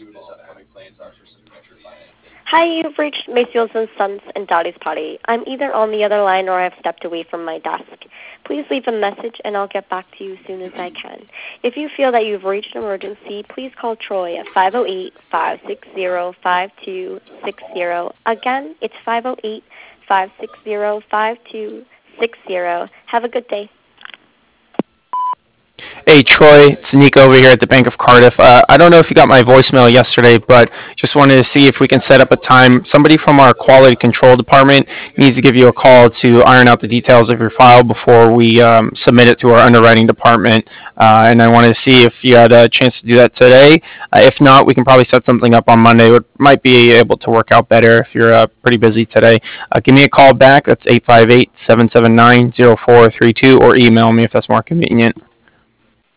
Hi, you've reached Mayfield and Sons and Dottie's Potty. I'm either on the other line or I've stepped away from my desk. Please leave a message and I'll get back to you as soon as I can. If you feel that you've reached an emergency, please call Troy at 508-560-5260. Again, it's 508-560-5260. Have a good day. Hey Troy, it's Nico over here at the Bank of Cardiff. I don't know if you got my voicemail yesterday, but just wanted to see if we can set up a time. Somebody from our quality control department needs to give you a call to iron out the details of your file before we submit it to our underwriting department. And I wanted to see if you had a chance to do that today. If not, we can probably set something up on Monday. It might be able to work out better if you're pretty busy today. Give me a call back. That's 858-779-0432, or email me if that's more convenient.